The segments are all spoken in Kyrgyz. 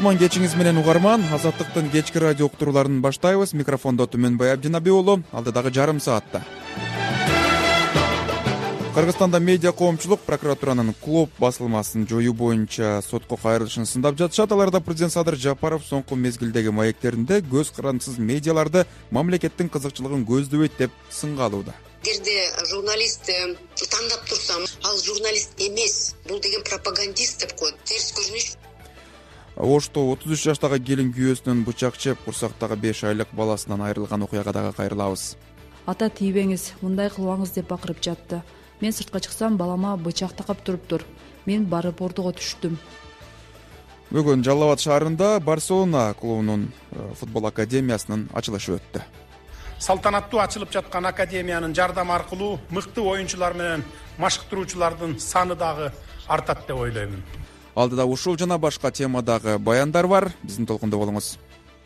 кутман кечиңиз менен угарман. Азаттыктын кечки радио уктурууларын баштайбыз. Микрофондо Түмөнбай Абдинабиулу. Алдыдагы жарым саатта Кыргызстанда медиа коомчулук прокуратуранын клуб басылмасын жоюу боюнча сотко кайрылышын сындап жатышат. Аларда президент Садыр Жапаров соңку мезгилдеги маектеринде көз карандысыз медиаларды мамлекеттин кызыкчылыгын көздөбөйт деп сынга алууда. Эгерде журналист тандап турсам, ал журналист эмес, бул деген пропагандист деп коет. Терс көрүнүш. Ошто 33 жаштагы келин күйөөсүнөн бычак чеп, курсактагы 5 айлык баласынан айрылган окуяга дагы кайрылабыз. Ата тийбеңиз, мындай кылбаңыз деп бакырып жатты. Мен сыртка чыксам, балама бычак такап туруптур. Мен барып ордуга түштүм. Бүгүн Жалал Абад шаарында Барселона клубунун футбол академиясынын ачылышы өттү. Салтанаттуу ачылып жаткан академиянын жардамы аркылуу мыкты оюнчулар менен машыктыруучулардын саны дагы артат деп ойлоймун. Алдыда ушул жана башка темадагы баяндар бар. Биздин толкунда болуңуз.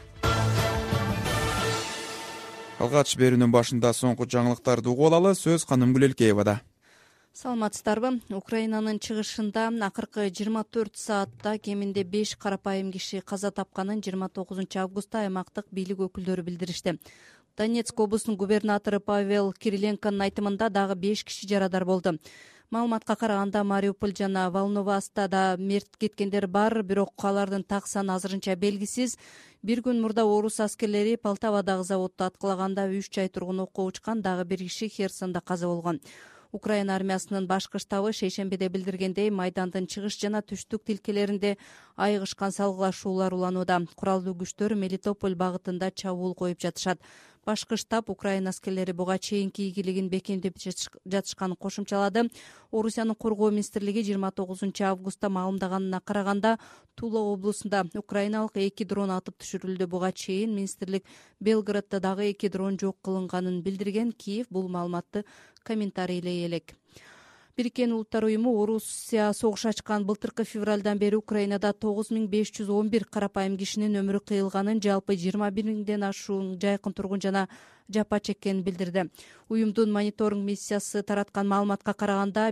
Алгач берүүнүн башында соңку жаңылыктарды угуп алалы. Сөз Каным Гүлелкеевада. Саламатсыздарбы? Украинанын чыгышында акыркы 24 саатта кеминде 5 карапайым киши каза тапканын 29 августта аймактык бийлик өкүлдөрү билдиришти. Донецк облусунун губернатору Павел Кириленконун айтымында дагы 5 киши жарадар болду. Маалыматка караганда Мариуполь жана Волновастада мерт кеткендер бар, бирок алардын так саны азырынча белгисиз. Бир күн мурда орус аскерлери Полтавадагы заводду аткылаганда 3 ай тургун окко учкан, дагы бир киши Херсондо каза болгон. Украина армиясынын башкы штабы шейшембиде билдиргендей, майдандын чыгыш жана түштүк тилкелеринде айыгышкан салгылашуулар уланууда. Куралдуу күчтөр Мелитополь багытында чабуул коюп жатышат. Башкы штаб Украина аскерлери буга чейинки ийгилигин бекемдеп жатышканын кошумчалады. Орусиянын коргоо министрлиги 29 августта маалымдаганына караганда, Тула облусунда украиналык 2 дрон атып түшүрүлдү. Буга чейин министрлик Белградда дагы 2 дрон жок кылынганын билдирген. Киев бул маалыматты комментарийлей элек. Бириккен Улуттар уюму Орусия согуш ачкан былтыркы февралдан бери Украинада 9511 карапайым кишинин өмүрү кыйылганын, жалпы 21 миңден ашуун жайкын тургун жана жапа чеккенин билдирди. Уюмдун мониторинг миссиясы тараткан маалыматка караганда,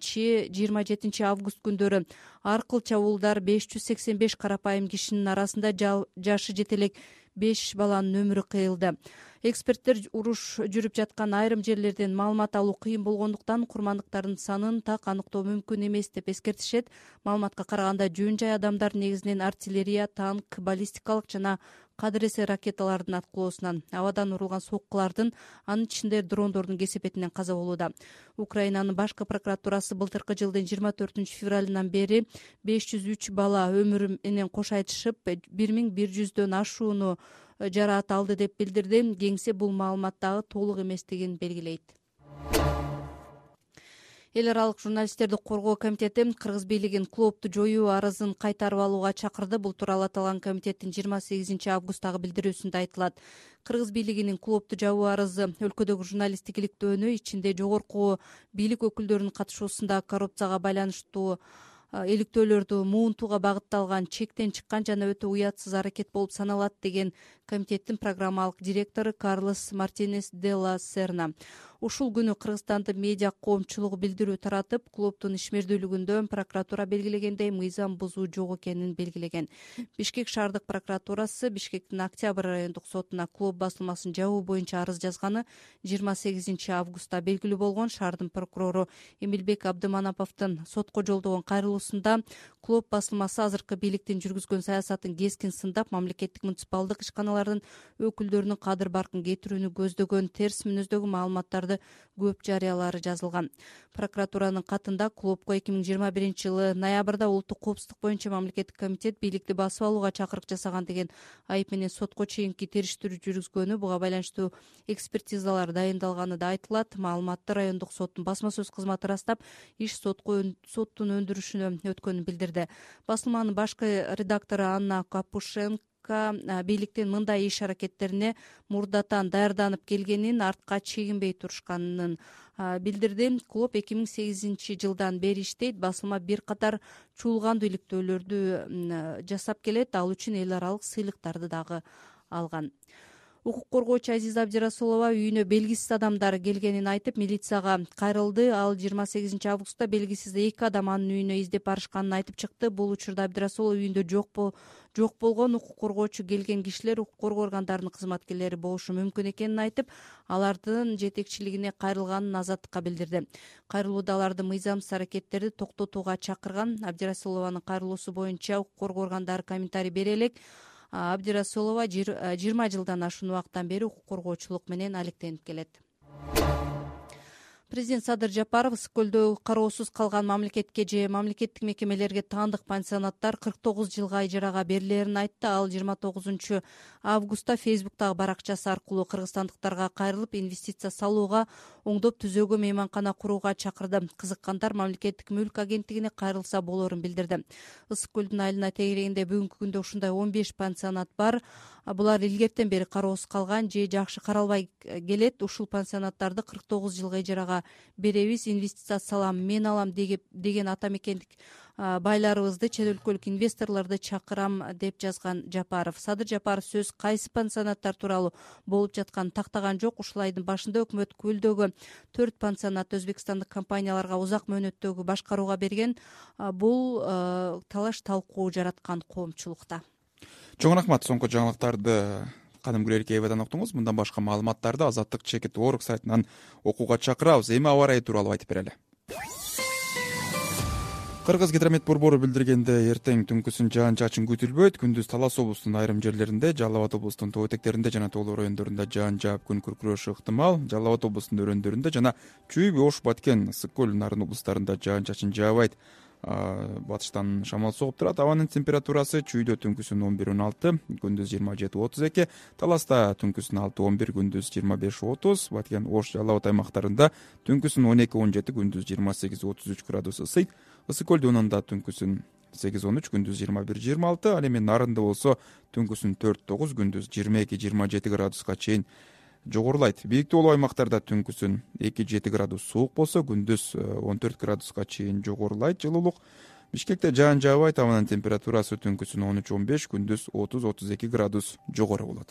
1-27 август күндөрү аркыл чабуулдар 585 карапайым кишинин арасында жашы жете элек 5 баланын өмүрү кыйылды. Эксперттер уруш жүрүп жаткан айрым жерлерден маалымат алуу кыйын болгондуктан курмандыктардын санын так аныктоо мүмкүн эмес деп эскертишет. Маалыматка караганда жөн жай адамдар негизинен артиллерия, танк, баллистикалык жана кадыр-эсе ракеталардын аткылоосунан, абадан урулган соккулардын, анын ичинде дрондордун кесепетинен каза болууда. Украинанын башкы прокуратурасы былтыркы жылдын 24 февралынан бери 503 бала өмүрү менен кош айтышып, 1100дөн ашууну жараат алды деп билдирди. Кеңсе бул маалымат дагы толук эместигин белгилейт. Эл аралык журналисттерди коргоо комитети Кыргыз бийлигин клубду жоюу арызын кайтарып алууга чакырды. Бул тууралуу аталган комитеттин 28 августтагы билдирүүсүндө айтылат. Кыргыз бийлигинин клубду жабуу арызы өлкөдөгү журналисттик иликтөөнү, ичинде жогорку бийлик өкүлдөрүнүн катышуусунда коррупцияга байланыштуу иликтөөлөрдү муунтууга багытталган, чектен чыккан жана өтө уятсыз аракет болуп саналат, деген комитеттин программалык директору Карлос Мартинес де ла Серна. Ушул күнү Кыргызстандын медиа коомчулугу билдирүү таратып, клубдун ишмердүүлүгүндө прокуратура белгилегендей мыйзам бузуу жок экенин белгилеген. Бишкек шаардык прокуратурасы Бишкектин Октябрь райондук сотуна клуб басылмасын жабуу боюнча арыз жазганы 28 августта белгилүү болгон. Шаардын прокурору Эмилбек Абдыманаповдун сотко жолдогон кайрылуусунда клуб басылмасы азыркы бийликтин жүргүзгөн саясатын кескин сындап, мамлекеттик муниципалдык ишканалардын өкүлдөрүнүн кадыр баркын кетирүүнү көздөгөн, терс мүнөздөгү маалыматтарды көп жарыялары жазылган. Прокуратуранын катында клубко 2021 жылы ноябрда улуттук коопсуздук боюнча мамлекеттик комитет бийликти басып алууга чакырык жасаган деген айып менен сотко чейинки териштирүү жүргүзгөнү, буга байланыштуу экспертизалар дайындалганы да айтылат. Маалыматты райондук соттун басма сөз кызматы ырастап, иш соттун өндүрүшүнө өткөнүн билдирди. Басылманын башкы редактору Анна Капушенко бийликтин мындай иш аракеттерине мурдатан даярданып келгенин, артка чегинбей турушканын билдирди. Клуб 2008 жылдан бери иштейт. Басылма бир катар чуулгандуу иликтөөлөрдү жасап келет. Ал үчүн эл аралык сыйлыктарды дагы алган. Укук коргоочу Азиза Абдирасулова үйүнө белгисиз адамдар келгенин айтып, милицияга кайрылды. Ал 28 августта белгисиз 2 адам анын үйүнө издеп барышканын айтып чыкты. Бул учурда Абдирасулова үйүндө жок болгон. Укук коргоочу келген кишилер укук коргоо органдарынын кызматкерлери болушу мүмкүн экенин айтып, алардын жетекчилигине кайрылганын Азаттыкка билдирди. Кайрылууда аларды мыйзамсыз аракеттерди токтотууга чакырган. Абдирасулованын кайрылуусу боюнча укук коргоо органдары комментарий бере элек. Абдирасулова 20 жылдан ашуун убакыттан бери укук коргоочулук менен алектенип келет. Президент Садыр Жапаров Ысык көлдөгү кароосуз калган мамлекетке же мамлекеттик мекемелерге таандык пансионаттар 49 жылга ижарага берилерин айтты. Ал 29 августта Фейсбуктагы баракчасы аркылуу кыргызстандыктарга кайрылып, инвестиция салууга, оңдоп түзөөгө мейманкана курууга чакырды. Кызыккандар мамлекеттик мүлк агенттигине кайрылса болорун билдирди. Ысык көлдүн айылына тегерегенде бүгүнкү күндө ушундай 15 пансионат бар. Булар илгертен бери кароосуз калган же жакшы каралбай келет. Ушул пансионаттарды 49 жылга ижарага беребиз, инвестиция салам, мен алам деген ата мекендик байларыбызды, чет өлкөлүк инвесторлорду чакырам деп жазган Жапаров. Садыр Жапаров сөз кайсы пансионаттар тууралуу болуп жатканын тактаган жок. Ушул айдын башында өкмөт көлдөгү 4 пансионат өзбекстандык компанияларга узак мөөнөттөгү башкарууга берген. Бул талаш талкуу жараткан коомчулукта. Чоң рахмат. Соңку жаңылыктарды кадимкилер кейбадан уктуңуз. Мындан башка маалыматтарды Азаттык Чекит.org сайтынан окууга чакырабыз. Эми аба ырайы тууралуу айтып берели. Кыргыз гидромет борбору билдиргенде, эртең түнкүсүн жаан-чачын күтүлбөйт. Күндүз Талас облусунун айрым жерлеринде, Жалал Абад облусунун тоо этектеринде жана тоолор райондорунда жаан жаап күн күркүрөшү ыктымал. Жалал Абад облусунун өрөөндөрүндө жана Чүй, Ош, Баткен, Ысык көл, Нарын облустарында жаан-чачын жаабайт. Батыштан шамал согуп турат. Абанын температурасы Чүйдө түнкүсүн 11-16, күндүз 27-32, Таласта түнкүсүн 6-11, күндүз 25-30, Баткен, Ош, Жалал Абад аймактарында түнкүсүн 12-17, күндүз 28-33 градус ысыйт. Ысык көл дунунда түнкүсүн 8-13, күндүз 21-26, ал эми Нарында болсо түнкүсүн 4-9, күндүз 22-27 градуска чейин жогорулайт. Бийик тоолуу аймактарда түнкүсүн 2-7 градус суук болсо, күндүз 14 градуска чейин жогорулайт жылуулук. Бишкекте жаан жаабайт, абанын температурасы түнкүсүн 13-15, күндүз 30-32 градус жогору болот.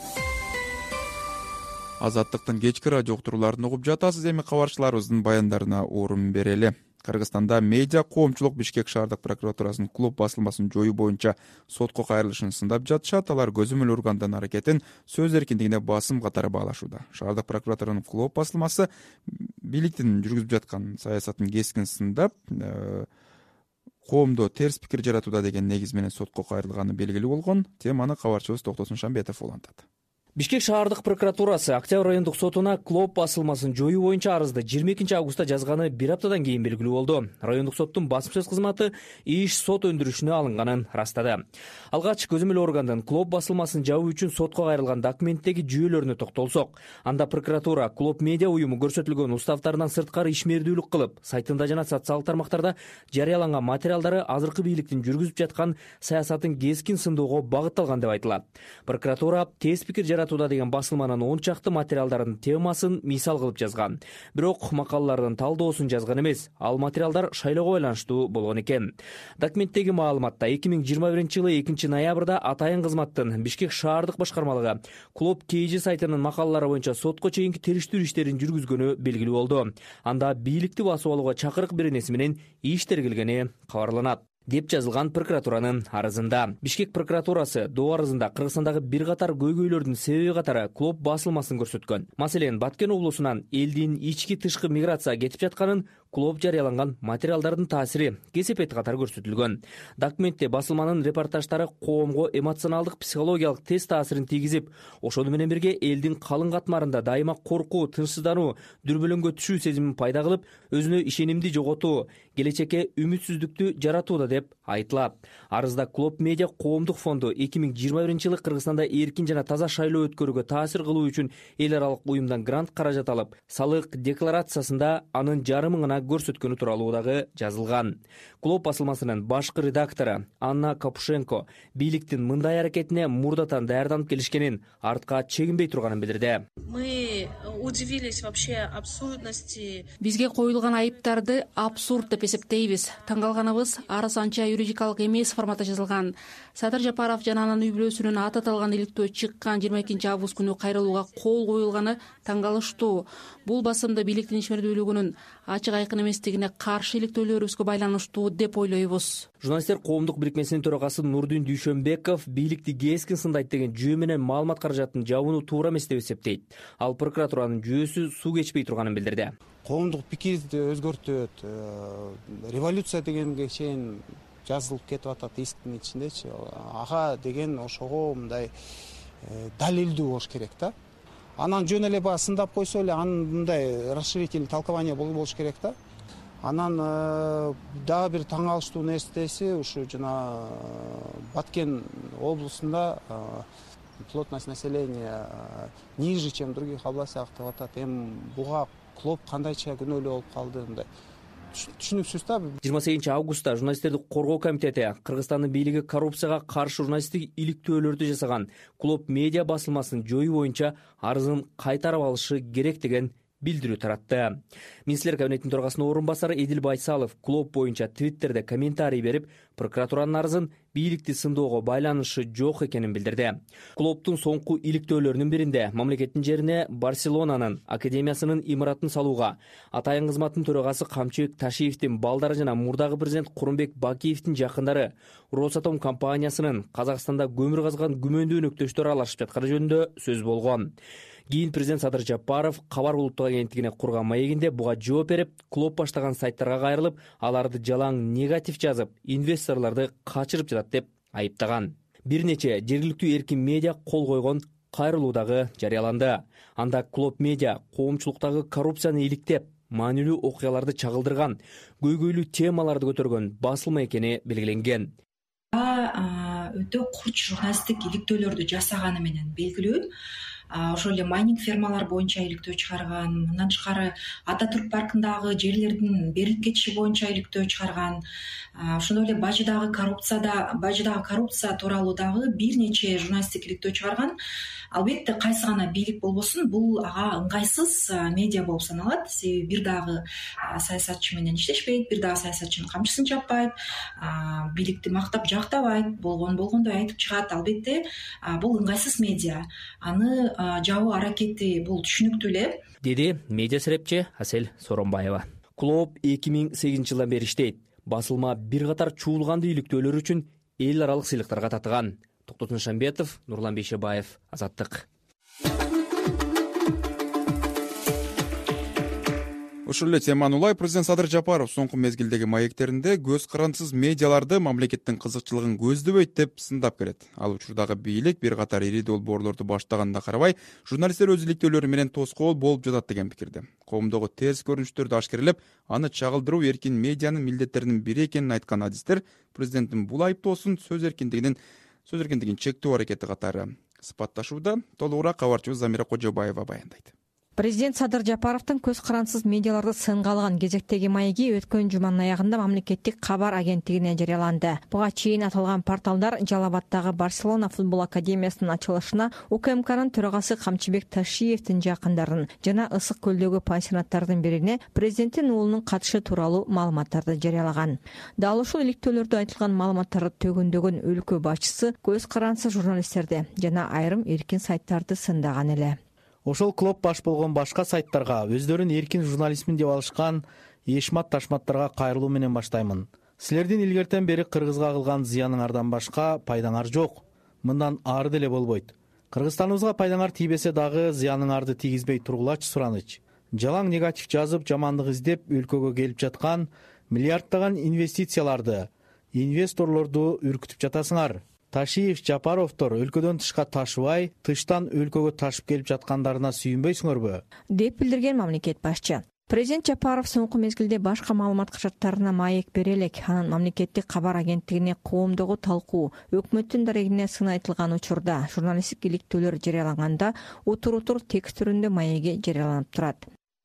Азаттыктын кечки радио уктурууларын угуп жатасыз. Эми кабарчыларыбыздын баяндарына орун берели. Кыргызстанда медиа коомчулук Бишкек шаардык прокуратурасынын клуб басылмасын жоюу боюнча сотко кайрылышын сындап жатышат. Алар көзөмөл органдын аракетин сөз эркиндигине басым катары баалашууда. Шаардык прокуратуранын клуб басылмасы бийликтин жүргүзүп жаткан саясатын кескин сындап, коомдо терс пикир жаратууда деген негиз менен сотко кайрылганы белгилүү болгон. Теманы кабарчыбыз Токтосун Шамбетов улантат. Бишкек шаардык прокуратурасы Октябрь райондук сотуна клуб басылмасын жоюу боюнча арызды 22 августта жазганы бир аптадан кийин белгилүү болду. Райондук соттун басым сөз кызматы иш сот өндүрүшүнө алынганын ырастады. Алгач көзөмөл органдын клуб басылмасын жабуу үчүн сотко кайрылган документтеги жүйөлөрүнө токтолсок, анда прокуратура клуб медиа уюму көрсөтүлгөн уставтарынан сырткары ишмердүүлүк кылып, сайтында жана социалдык тармактарда жарыяланган материалдары азыркы бийликтин жүргүзүп жаткан саясатын кескин сындоого багытталган деп айтылат. Прокуратура терс пикир жаратууда деген басылманын 10 чакты материалдардын темасын мисал кылып жазган. Бирок макалалардын талдоосун жазган эмес. Ал материалдар шайлоого байланыштуу болгон экен. Документтеги маалыматта 2021 жылы 2 ноябрда атайын кызматтын Бишкек шаардык башкармалыгы клуб KG сайтынын макалалары боюнча сотко чейинки териштирүү иштерин жүргүзгөнү белгилүү болду. Анда бийликти басып алууга чакырык беренеси менен иш тергелгени кабарланат деп жазылган прокуратуранын арызында. Бишкек прокуратурасы доо арызында Кыргызстандагы бир катар көйгөйлөрдүн себеби катары клуб басылмасын көрсөткөн. Маселен, Баткен облусунан элдин ички тышкы миграция кетип жатканын, клуб жарыяланган материалдардын таасири кесепет катары көрсөтүлгөн. Документте басылманын репортаждары коомго эмоционалдык психологиялык тест таасирин тийгизип, ошону менен бирге элдин калың катмарында дайыма коркуу, тынчсыздануу, дүрбөлөңгө түшүү сезимин пайда кылып, өзүнө ишенимди жоготуу, келечекке үмүтсүздүктү жаратууда деп айтылат. Арызда клуб медиа коомдук фонду 2021 жылы Кыргызстанда эркин жана таза шайлоо өткөрүүгө таасир кылуу үчүн эл аралык уюмдан грант каражат алып, салык декларациясында анын жарымы гана көрсөткөнү тууралуу дагы жазылган. Клоп басылмасынын башкы редактору Анна Капушенко бийликтин мындай аракетине мурдатан даярданып келишкенин, артка чегинбей турганын билдирди. Мы удивились вообще абсурдности. Бизге коюлган айыптарды абсурд деп эсептейбиз. Таң калганыбыз, арыз анча юридикалык эмес форматта жазылган. Садыр Жапаров жана анын үй бүлөсүнүн аты аталган иликтөө чыккан 22 август күнү кайрылууга кол коюлганы таң калыштуу. Бул басымды бийликтин ишмердүүлүгүнүн ачык айкын эместигине каршы иликтөөлөрүбүзгө байланыштуу деп ойлойбуз. Журналисттер коомдук бирикмесинин төрагасы Нурдин Дүйшөнбеков бийликти кескин сындайт деген жөө менен маалымат каражатын жабууну туура эмес деп эсептейт. Ал прокуратуранын жөөсү суу кечпей турганын билдирди. Коомдук пикирди өзгөртөт, революция дегенге чейин жазылып кетип атат исктин ичиндечи. Ага деген ошого мындай далилдүү болуш керек да. Анан жөн эле баягы сындап койсо эле анын мындай расширительный толкование болуш керек да. Анан дагы бир таң калыштуу нерсеси ушу жана Баткен облусунда плотность населения ниже, чем в других областях деп атат. Эми буга Клоп кандайча күнөөлүү болуп калды, мындай түшүнүксүз да. 28 августта журналисттерди коргоо комитети Кыргызстандын бийлиги коррупцияга каршы журналисттик иликтөөлөрдү жасаган Клоп медиа басылмасын жоюу боюнча арызын кайтарып алышы керек деген билдирүү таратты. Министрлер кабинетинин төрагасынын орун басары Эдил Байсалов Клоп боюнча Твиттерде комментарий берип, прокуратуранын арызын бийликти сындоого байланышы жок экенин билдирди. Клоптун соңку иликтөөлөрүнүн биринде мамлекеттин жерине Барселонанын академиясынын имаратын салууга, атайын кызматтын төрагасы Камчыбек Ташиевдин балдары жана мурдагы президент Курманбек Бакиевдин жакындары Росатом компаниясынын Казакстанда көмүр казган күмөндүү өнөктөштөр аралашып жатканы жөнүндө сөз болгон. Кийин президент Садыр Жапаров кабар улуттук агенттигине курган маегинде буга жооп берип, Клоп баштаган сайттарга кайрылып, аларды жалаң негатив жазып, инвесторлорду качырып жатат деп айыптаган. Бир нече жергиликтүү эркин медиа кол койгон кайрылуу дагы жарыяланды. Анда Клоп медиа коомчулуктагы коррупцияны иликтеп, маанилүү окуяларды чагылдырган, көйгөйлүү темаларды көтөргөн басылма экени белгиленген. Өтө курч журналисттик иликтөөлөрдү жасаганы менен белгилүү. Ошол эле майнинг фермалар боюнча иликтөө чыгарган, мындан тышкары Ата Түрк паркындагы жерлердин берилип кетиши боюнча иликтөө чыгарган. Ошондой эле бажыдагы коррупция тууралуу дагы бир нече журналисттик иликтөө чыгарган. Албетте кайсы гана бийлик болбосун, бул ага ыңгайсыз медиа болуп саналат. Себеби бир дагы саясатчы менен иштешпейт, бир дагы саясатчынын камчысын чаппайт, бийликти мактап жактабайт, болгондой айтып чыгат. Албетте бул ыңгайсыз медиа. Аны жабуу аракети бул түшүнүктүү эле, деди медиа серепчи Асель Соронбаева. Клоп 2008 жылдан бери иштейт. Басылма бир катар чуулгандуу иликтөөлөр үчүн эл аралык сыйлыктарга татыган. Токтотун Шамбетов, Нурлан Бейшебаев, Азаттык. Ушул эле теманы улай президент Садыр Жапаров соңку мезгилдеги маектеринде көз карансыз медиаларды мамлекеттин кызыкчылыгын көздөбөйт деп сындап келет. Ал учурдагы бийлик бир катар ири долбоорлорду баштаганына карабай, журналисттер өз иликтөөлөрү менен тоскоол болуп жатат деген пикирде. Коомдогу терс көрүнүштөрдү ашкерелеп, аны чагылдыруу эркин медианын милдеттеринин бири экенин айткан адистер президенттин бул айыптоосун сөз эркиндигин чектөө аракети катары сыпатташууда. Толугураак кабарчыбыз Замира Кожобаева баяндайт. Президент Садыр Жапаровдун көз карансыз медиаларды сынга алган кезектеги маеги өткөн жуманын аягында мамлекеттик кабар агенттигине жарыяланды. Буга чейин аталган порталдар Жалал Абаддагы Барселона футбол академиясынын ачылышына УКМКнын төрагасы Камчыбек Ташиевдин жакындарын жана Ысык көлдөгү пансионаттардын бирине президенттин уулунун катышы тууралуу маалыматтарды жарыялаган. Дал ушул иликтөөлөрдө айтылган маалыматтарды төгөндөгөн өлкө башчысы көз карансыз журналисттерди жана айрым эркин сайттарды сындаган эле. Ошол Клоп баш болгон башка сайттарга өздөрүн эркин журналистмин деп алышкан эшмат ташматтарга кайрылуу менен баштаймын. Силердин илгертен бери Кыргызга кылган зыяныңардан башка пайдаңар жок. Мындан ары деле болбойт. Кыргызстаныбызга пайдаңар тийбесе дагы зыяныңарды тийгизбей тургулачы сураныч. Жалаң негатив жазып, жамандык издеп өлкөгө келип жаткан миллиарддаган инвестицияларды, инвесторлорду үркүтүп жатасыңар. Ташиев, Жапаровдор өлкөдөн тышка ташыбай, тыштан өлкөгө ташып келип жаткандарына сүйүнбөйсүңөрбү? Деп билдирген мамлекет башчы. Президент Жапаров соңку мезгилде башка маалымат качаттарына маек бере элек, анын мамлекеттик кабар агенттигине коомдогу талкуу, өкмөттүн дарегине сын айтылган учурда журналисттик иликтөөлөр жарыяланганда утур текст түрүндө маеги жарыяланып турат.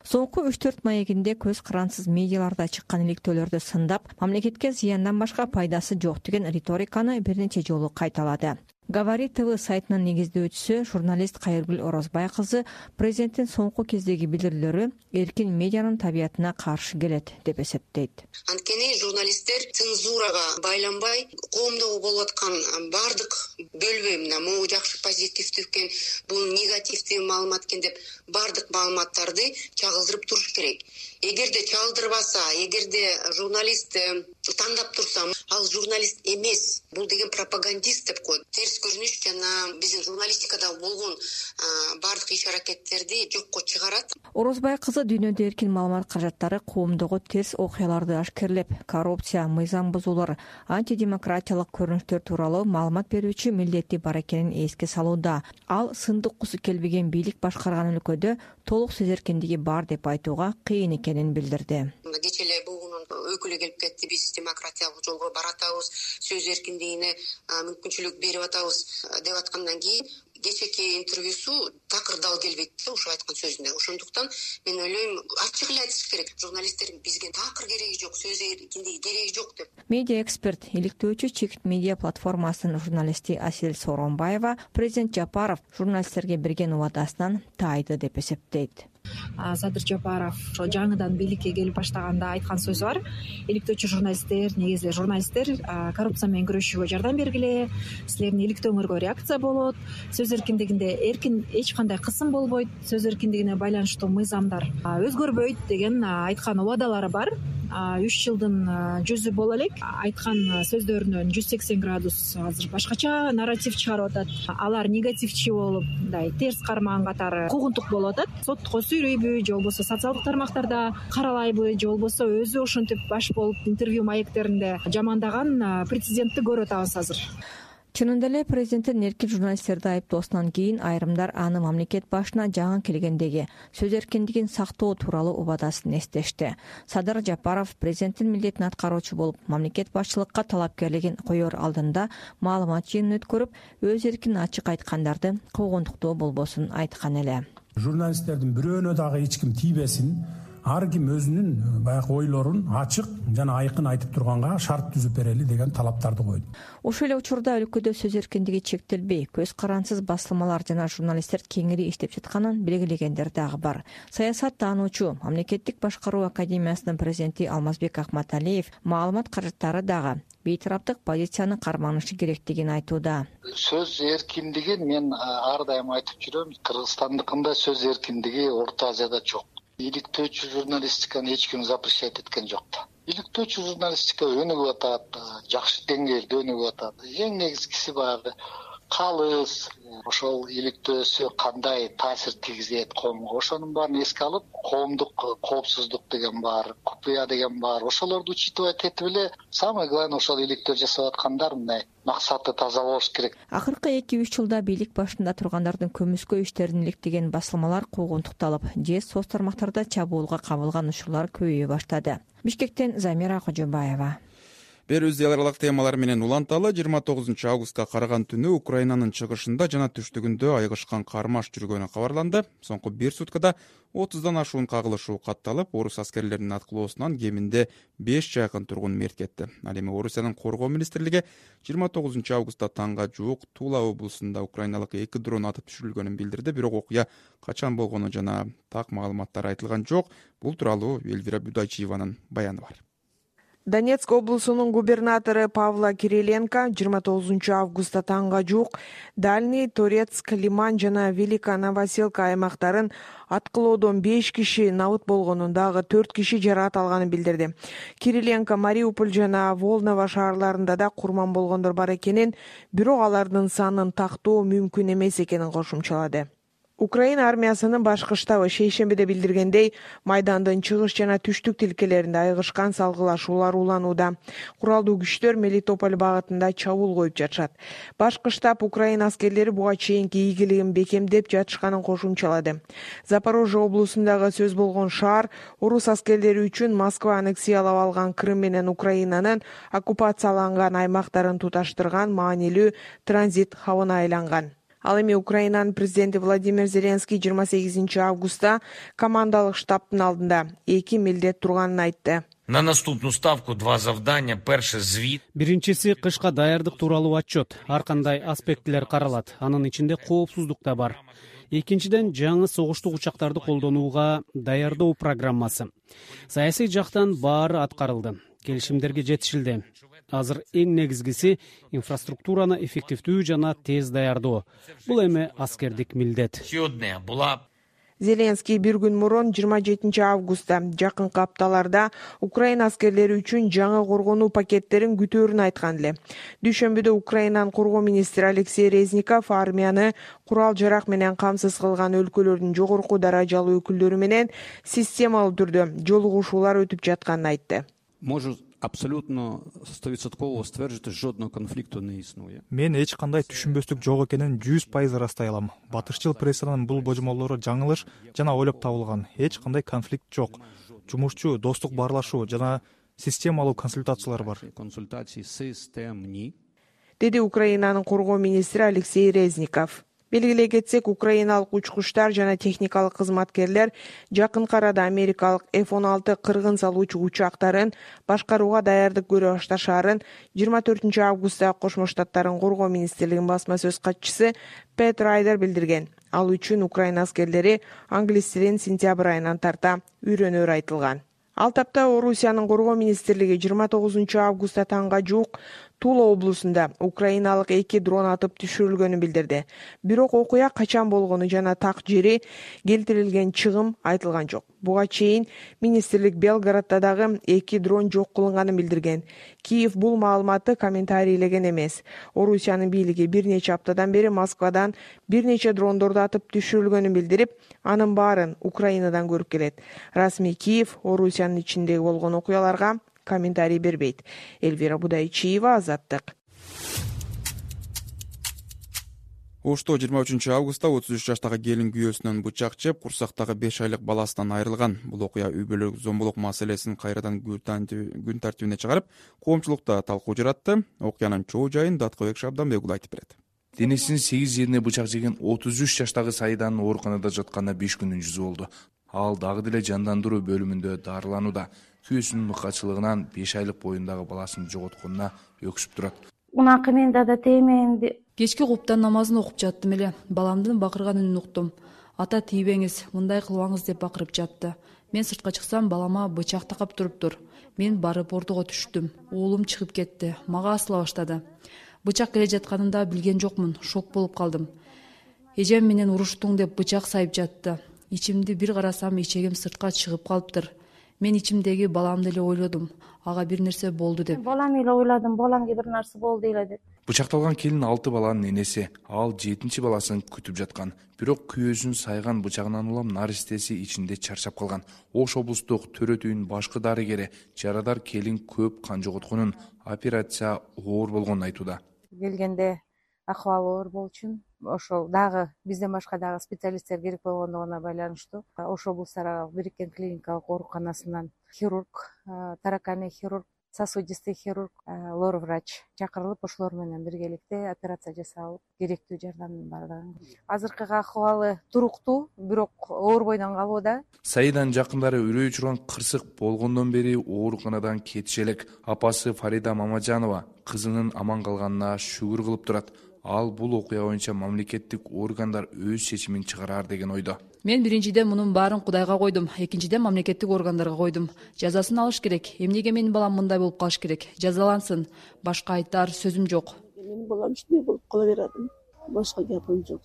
Соңку 3-4 маегинде көз карансыз медиаларда чыккан иликтөөлөрдү сындап, мамлекетке зыяндан башка пайдасы жок деген риториканы бир нече жолу кайталады. Говори ТВ сайтынын негиздөөчүсү журналист Кайыргүл Орозбай кызы президенттин соңку кездеги билдирүүлөрү эркин медианын табиятына каршы келет деп эсептейт. Анткени журналисттер цензурага байланбай, коомдогу болуп аткан бардык бөлбөй мына могу жакшы позитивдүү экен, бул негативдүү маалымат экен деп бардык маалыматтарды чагылдырып туруш керек. Эгерде чагылдырбаса, эгерде журналист тандап турса, ал журналист эмес, бул деген пропагандист деп коет. Терс көрүнүш жана биздин журналистикада болгон бардык иш-аракеттерди жокко чыгарат. Орозбай кызы дүйнөдө эркин маалымат каражаттары коомдогу терс окуяларды ашкерлеп, коррупция, мыйзам бузуулар, антидемократиялык көрүнүштөр тууралуу маалымат берүүчү милдети бар экенин эске салууда. Ал сындыккусу келбеген бийлик башкарган өлкөдө толук сөз эркиндиги бар деп айтууга кыйын экенин билдирди. Кечээ эле бугунун өкүлү келип кетти, биз демократиялык жолго баратабыз, сөз эркиндигине мүмкүнчүлүк берип атабыз деп аткандан кийин кечээки интервьюсу такырдал келбейт ошо айткан сөзүндө. Ошондуктан мен ойлойм, ачык эле айтыш керек. Журналисттер бизге такыр кереги жок, сөз эркиндиги кереги жок деп. Медиа эксперт, иликтөөчү Чекит медиа платформасынын журналисти Асель Сооронбаева президент Жапаров журналисттерге берген убадасынан таайды деп эсептейт. Садыр Жапаров жаңыдан бийликке келип баштаганда айткан сөзү бар. Иликтөөчү журналисттер, негизи журналисттер коррупция менен күрөшүүгө жардам бергиле, силердин иликтөөңөргө реакция болот, сөз эркиндигинде эркин эч кандай кысым болбойт, сөз эркиндигине байланыштуу мыйзамдар өзгөрбөйт деген айткан убадалары бар. 3 жылдын жүзү боло элек айткан сөздөрүнөн 180 градус азыр башкача нарратив чыгарып атат. Алар негативчи болуп, мындай терс кармаган катары куугунтук болуп атат. Сотко сүйлөйбү, же болбосо социалдык тармактарда каралайбы, же болбосо өзү ошентип баш болуп интервью маектеринде жамандаган прецедентти көрүп атабыз азыр. Чынында эле президенттин эркин журналисттерди айыптоосунан кийин айрымдар аны мамлекет башына жаңы келгендеги сөз эркиндигин сактоо тууралуу убадасын эстешти. Садыр Жапаров президенттин милдетин аткаруучу болуп, мамлекет башчылыкка талапкерлигин коер алдында маалымат жыйынын өткөрүп, өз эркин ачык айткандарды куугунтуктоо болбосун айткан эле. Журналисттердин бирөөнө дагы эч ким тийбесин, ар ким өзүнүн баягы ойлорун ачык жана айкын айтып турганга шарт түзүп берели деген талаптарды койду. Ошол эле учурда өлкөдө сөз эркиндиги чектелбей, көз карансыз басылмалар жана журналисттер кеңири иштеп жатканын белгилегендер дагы бар. Саясат таануучу, мамлекеттик башкаруу академиясынын президенти Алмазбек Акматалиев маалымат каражаттары дагы бейтараптык позицияны карманышы керектигин айтууда. Сөз эркиндигин мен ар дайым айтып жүрөм, Кыргызстандыкында сөз эркиндиги Орто Азияда жок. Иликтөөчү журналистиканы эч ким запрещать эткен жок да. Иликтөөчү журналистика өнүгүп атат, жакшы деңгээлде өнүгүп атат. Эң негизгиси баягы калыс, ошол иликтөөсү кандай таасир тийгизет коомго, ошонун баарын эске алып, коомдук коопсуздук деген бар, купуя деген бар. Ошолорду учитывать этип эле, самое главное ошол иликтөө жасап аткандар мындай максаты таза болуш керек. Акыркы 2-3 жылда бийлик башында тургандардын көмүскө иштерин иликтеген басылмалар куугунтукталып, же соц тармактарда чабуулга кабылган учурлар көбөйө баштады. Бишкектен Замира Кожобаева. Берүүбүз эл аралык темалар менен уланталы. 29 августка караган түнү Украинанын чыгышында жана түштүгүндө айгышкан кармаш жүргөнү кабарланды. Соңку 1 суткада 30дан ашуун кагылышуу катталып, орус аскерлеринин аткылоосунан кеминде 5 жакын тургун мерт кетти. Ал эми Орусиянын коргоо министрлиги 29 августта таңга жуук Тула облусунда украиналык 2 дрон атып түшүрүлгөнүн билдирди. Бирок окуя качан болгону жана так маалыматтар айтылган жок. Бул тууралуу Эльвира Будайчиеванын баяны бар. Донецк облусунун губернатору Павла Кириленко 29 августта таңга жуук Дальний, Торецк, Лиман жана Велика Новоселка аймактарын аткылоодон 5 киши набыт болгонун, дагы 4 киши жаракат алганын билдирди. Кириленко Мариуполь жана Волново шаарларында да курман болгондор бар экенин, бирок алардын санын тактоо мүмкүн эмес экенин кошумчалады. Украина армиясынын башкы штабы шейшембиде билдиргендей, майдандын чыгыш жана түштүк тилкелеринде айгышкан салгылашуулар уланууда. Куралдуу күчтөр Мелитополь багытында чабуул коюп жатышат. Башкы штаб Украина аскерлери буга чейинки ийгилигин бекемдеп жатышканын кошумчалады. Запорожье облусундагы сөз болгон шаар орус аскерлери үчүн Москва аннексиялап алган Крым менен Украинанын оккупацияланган аймактарын туташтырган маанилүү транзит хабына айланган. Ал эми Украинанын президенти Владимир Зеленский 28 августта командалык штабтын алдында 2 милдет турганын айтты. На наступную ставку 2 завдания. Перше звит. Биринчиси кышка даярдык тууралуу отчет. Ар кандай аспектилер каралат. Анын ичинде коопсуздук да бар. Экинчиден жаңы согуштук учактарды колдонууга даярдоо программасы. Саясий жактан баары аткарылды. Келишимдерге жетишилди. Азыр эң негизгиси инфраструктураны эффективдүү жана тез даярдоо. Бул эми аскердик милдет. Зеленский бир күн мурун 27 августта жакынкы апталарда Украина аскерлери үчүн жаңы коргонуу пакеттерин күтөөрүн айткан эле. Дүйшөмбүдө Украинанын коргоо министри Алексей Резников армияны курал жарак менен камсыз кылган өлкөлөрдүн жогорку даражалуу өкүлдөрү менен системалуу түрдө жолугушуулар өтүп жатканын айтты. Можу абсолютно 100% стверджувати, жодного конфликту не існує. Мен эч кандай түшүнбөстүк жок экенин 100% ырастай алам. Батышчыл прессанын бул божомолдору жаңылыш жана ойлоп табылган. Эч кандай конфликт жок. Жумушчу, достук баарлашуу жана системалуу консультациялар бар. Консультации системни. Деди Украинанын коргоо министри Алексей Резников. Белгилей кетсек, украиналык учкучтар жана техникалык кызматкерлер жакынкы арада америкалык F-16 кыргын салуучу учактарын башкарууга даярдык көрө башташаарын 24 августта Кошмо Штаттардын коргоо министрлигинин басма сөз катчысы Пэт Райдер билдирген. Ал үчүн Украина аскерлери англис тилин сентябрь айынан тарта үйрөнөөрү айтылган. Ал тапта Орусиянын коргоо министрлиги 29 августта таңга жуук Тула облусунда украиналык 2 дрон атып түшүрүлгөнүн билдирди. Бирок окуя качан болгону жана так жери келтирилген чыгым айтылган жок. Буга чейин министрлик Белградда дагы 2 дрон жок кылынганын билдирген. Киев бул маалыматты комментарийлеген эмес. Орусиянын бийлиги бир нече аптадан бери Москвадан бир нече дрондорду атып түшүрүлгөнүн билдирип, анын баарын Украинадан көрүп келет. Расмий Киев Орусиянын ичиндеги болгон окуяларга комментарий бербейт. Эльвира Будайчиева, Азаттык. Ошто 23 августта 33 жаштагы келин күйөөсүнөн бычак жеп, курсактагы 5 айлык баласынан айрылган. Бул окуя үй бүлөлүк зомбулук маселесин кайрадан күн тартибине чыгарып, коомчулукта талкуу жаратты. Окуянын чоо жайын Даткыбек Шабданбек айтып берет. Денесинин 8 жерине бычак жеген 33 жаштагы Саиданын ооруканада жатканына 5 күндүн жүзү болду. Ал дагы деле жандандыруу бөлүмүндө дарыланууда. Күйөөсүнүн мыкачылыгынан 5 айлык боюндагы баласын жоготконуна өксүп турат. Унакы мен да тейменди. Кечки куптан намазын окуп жаттым эле. Баламдын бакырган үнүн уктум. Ата тийбеңиз, мындай кылбаңыз деп бакырып жатты. Мен сыртка чыксам, балама бычак такап туруптур. Мен барып ортого түштүм. Уулум чыгып кетти. Мага асыла баштады. Бычак келе жатканын да билген жокмун. Шок болуп калдым. Эжем менен уруштуң деп бычак сайып жатты. Ичимди бир карасам, ичегим сыртка чыгып калыптыр. Мен ичимдеги баламды эле ойлодум. Ага бир нерсе болду деп. Балам эле ойладым, баламга бир нерсе болду эле деп. Бычакталган келин 6 баланын энеси. Ал 7-чи баласын күтүп жаткан. Бирок күйөөсүн сайган бычагынан улам наристеси ичинде чарчап калган. Ош облустук төрөтүүнүн башкы дарыгери жарадар келин көп кан жоготконун, операция оор болгонун айтууда. Келгенде акыбалы оор болчу. Ошол дагы бизден башка дагы специалисттер керек болгондугуна байланыштуу. Ош облустарга бириккен клиникалык ооруканасынан хирург, тараканий хирург, сосудистый хирург, лор врач чакырылып, ошолор менен биргеликте операция жасалып, керектүү жардамдын бардыгын. Азыркыга акыбалы туруктуу, бирок оор бойдон калууда. Саиданын жакындары үрөй учурган кырсык болгондон бери ооруканадан кетиш элек. Апасы Фарида Мамажанова кызынын аман калганына шүгүр кылып турат. Ал бул окуя боюнча мамлекеттик органдар өз чечимин чыгарар деген ойдо. Мен биринчиден мунун баарын Кудайга койдум, экинчиден мамлекеттик органдарга койдум. Жазасын алыш керек. Эмнеге менин балам мындай болуп калыш керек? Жазалансын. Башка айтар сөзүм жок. Менин балам ушундай болуп кала берди. Башка гапым жок.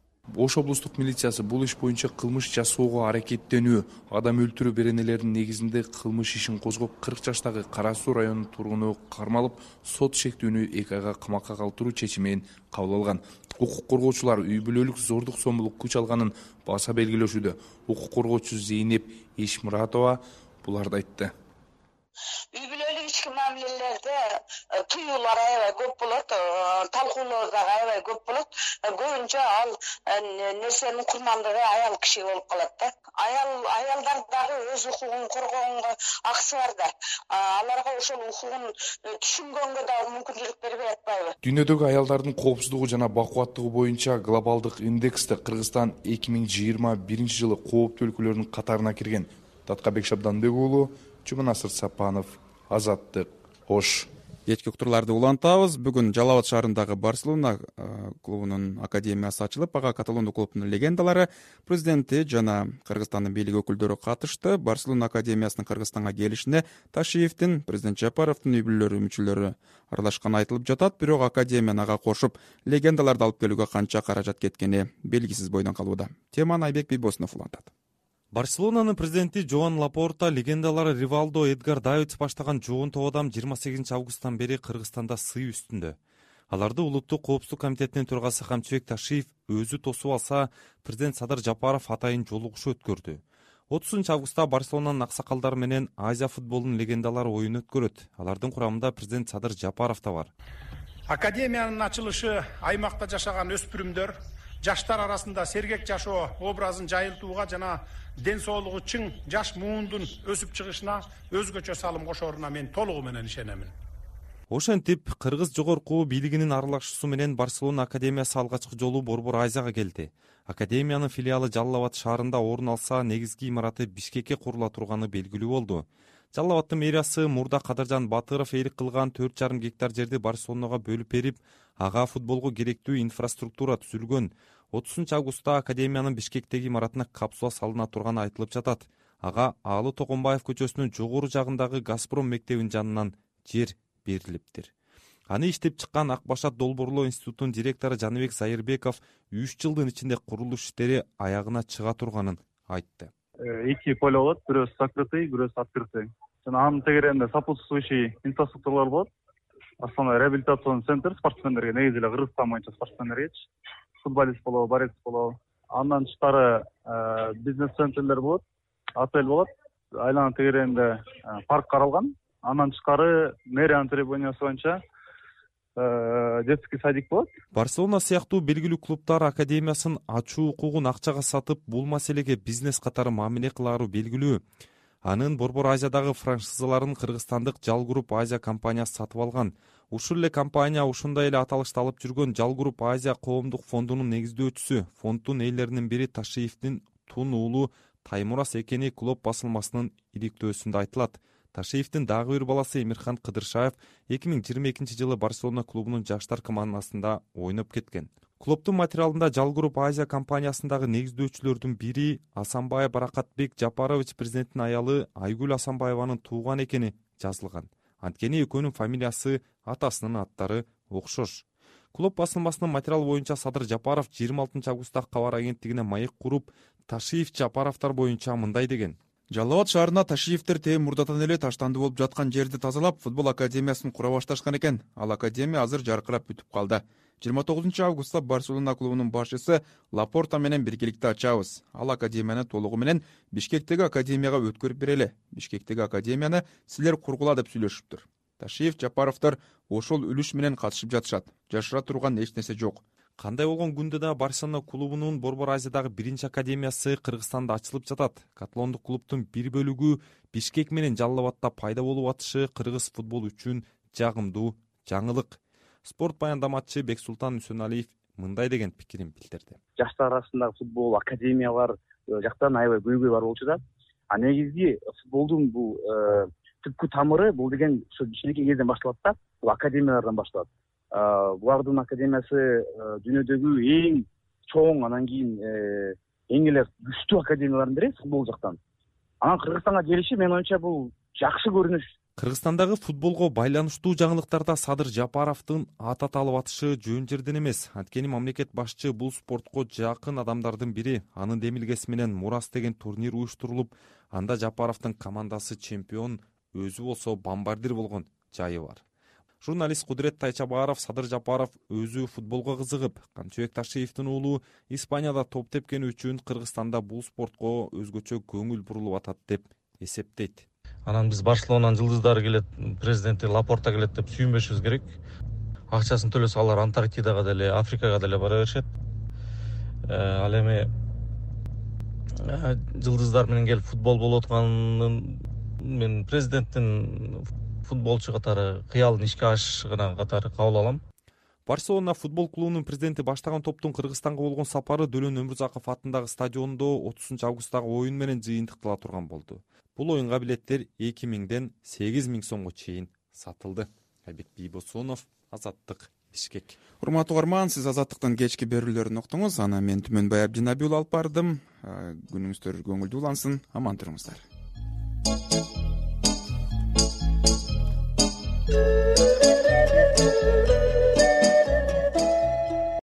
Ош облустук милициясы бул иш боюнча кылмыш жасоого аракеттенүү, адам өлтүрүү беренелеринин негизинде кылмыш ишин козгоп, 40 жаштагы Кара Суу районунун тургуну кармалып, сот шектүүнү 2 айга камакка калтыруу чечимин кабыл алган. Укук коргоочулар үй бүлөлүк зордук сомдулук күч алганын баса белгилешүүдө. Укук коргоочу Зейнеп Ишмуратова буларды айтты. Үй бүлөлүк иш ички мамилелерде тыюулар аябай көп болот, талкуулар дагы аябай көп болот. Көбүнчө ал нерсенин курмандыгы аял киши болуп калат да. Аялдар дагы өз укугун коргоонго акысы бар да. Аларга ошол укугун түшүнгөнгө дагы мүмкүнчүлүк бербей атпайбы? Дүйнөдөгү аялдардын коопсуздугу жана бакубаттыгы боюнча глобалдык индексте Кыргызстан 2021 жылы кооптуу өлкөлөрдүн катарына кирген. Таткабек Шабданбек уулу, Чуманасыр Сапанов, Азаттык, Ош. Кечки уктурларды улантабыз. Бүгүн Жалал Абад шаарындагы Барселона клубунун академиясы ачылып, ага каталондук клубдун легендалары, президенти жана Кыргызстандын бийлик өкүлдөрү катышты. Барселона академиясынын Кыргызстанга келишине Ташиевдин, президент Жапаровдун үй бүлөлөрү мүчөлөрү аралашканы айтылып жатат, бирок академияны ага кошуп, легендаларды алып келүүгө канча каражат кеткени белгисиз бойдон калууда. Теманы Айбек Бийбосунов улантат. Барселонанын президенти Жоан Лапорта легендалары Ривалдо, Эдгар Давидс баштаган жоонтук адам 28 августтан бери Кыргызстанда сый үстүндө. Аларды улуттук коопсуздук комитетинин төрагасы Камчыбек Ташиев өзү тосуп алса, президент Садыр Жапаров атайын жолугушуу өткөрдү. 30 августта Барселонанын аксакалдары менен Азия футболунун легендалары оюн өткөрөт. Алардын курамында президент Садыр Жапаров да бар. Академиянын ачылышы аймакта жашаган өспүрүмдөр, жаштар арасында сергек жашоо образын жайылтууга жана ден соолугу чың жаш муундун өсүп чыгышына өзгөчө салым кошоруна мен толугу менен ишенемин. Ошентип, Кыргыз жогорку бийлигинин аралашуусу менен Барселона академиясы алгачкы жолу Борбор Азияга келди. Академиянын филиалы Жалал Абад шаарында орун алса, негизги имараты Бишкекке курула турганы белгилүү болду. Жалал Абадтын мэриясы мурда Кадыржан Батыров ээлик кылган 4,5 гектар жерди Барселонага бөлүп берип, ага футболго керектүү инфраструктура түзүлгөн. 30 августта академиянын Бишкектеги имаратына капсула салына турганы айтылып жатат. Ага Аалы Токонбаев көчөсүнүн жогору жагындагы Газпром мектебинин жанынан жер берилиптир. Аны иштеп чыккан Ак Башат долбоорлоо институтунун директору Жаныбек Зайырбеков 3 жылдын ичинде курулуш иштери аягына чыга турганын айтты. 2 поле болот, бирөөсү закрытый, бирөөсү открытый. Жана анын тегерегинде сопутствующий инфраструктуралар болот. Основной реабилитационный центр спортсмендерге, негизи эле Кыргызстан боюнча спортсмендергечи, футболист болобу, борец болобу. Андан тышкары бизнес-центрлер болот, отель болот. Айланын тегерегинде парк каралган. Андан тышкары мэриянын требованиясы боюнча детский садик болот. Барселона сыяктуу белгилүү клубтар академиясын ачуу укугун акчага сатып, бул маселеге бизнес катары мамиле кылаары белгилүү. Анын Борбор Азиядагы франшизаларын кыргызстандык Жал Групп Азия компаниясы сатып алган. Ушул эле компания ушундай эле аталышты алып жүргөн Жал Групп Азия коомдук фондунун негиздөөчүсү. Фонддун ээлеринин бири Ташиевдин тун уулу Таймурас экени клуб басылмасынын иликтөөсүндө айтылат. Ташиевдин дагы бир баласы Эмирхан Кыдыршаев 2022 жылы Барселона клубунун жаштар командасында ойноп кеткен. Клубдун материалында Жал Групп Азия компаниясындагы негиздөөчүлөрдүн бири Асанбай Баракатбек Жапарович президенттин аялы Айгүл Асанбаеванын тууган экени жазылган. Анткени экөөнүн фамилиясы, атасынын аттары окшош. Клуб басылмасынын материалы боюнча Садыр Жапаров 26 августта кабар агенттигине маек куруп, Ташиев Жапаровтар боюнча мындай деген: Жалал Абад шаарына Ташиевдер мурдатан эле таштанды болуп жаткан жерди тазалап, футбол академиясын кура башташкан экен. Ал академия азыр жаркырап бүтүп калды. 29 августта Барселона клубунун башчысы Лапорта менен биргеликте ачабыз. Ал академияны толугу менен Бишкектеги академияга өткөрүп берели. Бишкектеги академияны силер кургула деп сүйлөшүптүр. Ташиев Жапаровтар ошол үлүш менен катышып жатышат. Жашыра турган эч нерсе жок. Кандай болгон күндө да Барселона клубунун Борбор Азиядагы биринчи академиясы Кыргызстанда ачылып жатат. Каталондук клубдун бир бөлүгү Бишкек менен Жалал Абадта пайда болуп атышы кыргыз футболу үчүн жагымдуу жаңылык. Спорт баяндамачы Бексултан Үсөналиев мындай деген пикирин билдирди. Жаштар арасындагы футбол академиялар жактан аябай көйгөй бар болчу да. А негизги футболдун бул түпкү тамыры бул деген ошо кичинекей кезден башталат да. Бул академиялардан башталат. Булардын академиясы дүйнөдөгү эң чоң, анан кийин эң эле күчтүү академиялардын бири футбол жактан. Анан Кыргызстанга келиши менин оюмча бул жакшы көрүнүш. Кыргызстандагы футболго байланыштуу жаңылыктарда Садыр Жапаровдун аты аталып атышы жөн жерден эмес. Анткени мамлекет башчы бул спортко жакын адамдардын бири. Анын демилгеси менен Мурас деген турнир уюштурулуп, анда Жапаровдун командасы чемпион, өзү болсо бомбардир болгон жайы бар. Журналист Кудурет Тайчабаров Садыр Жапаров өзү футболго кызыгып, Камчыбек Ташиевдин уулу Испанияда топ тепкени үчүн Кыргызстанда бул спортко өзгөчө көңүл бурулуп атат деп эсептейт. Анан биз Барселонанын жылдыздары келет, президенти Лапорта келет деп сүйүнбөшүбүз керек. Акчасын төлөсө алар Антарктидага деле, Африкага деле бара беришет. Ал эми жылдыздар менен келип футбол болуп атканын мен президенттин футболчу катары кыялын ишке ашырган катары кабыл алам. Барселона футбол клубунун президенти баштаган топтун Кыргызстанга болгон сапары Дөлөн Өмүрзаков атындагы стадиондо 30 августтагы оюн менен жыйынтыктала турган болду. Бул оюнга билеттер 2000ден 8000 сомго чейин сатылды. Айбек Бийбосунов, Азаттык, Бишкек. Урматтуу угарман, сиз Азаттыктын кечки берүүлөрүн уктуңуз. Аны мен Түмөнбай Абдинабий уулу алып бардым. Күнүңүздөр көңүлдүү улансын. Аман туруңуздар.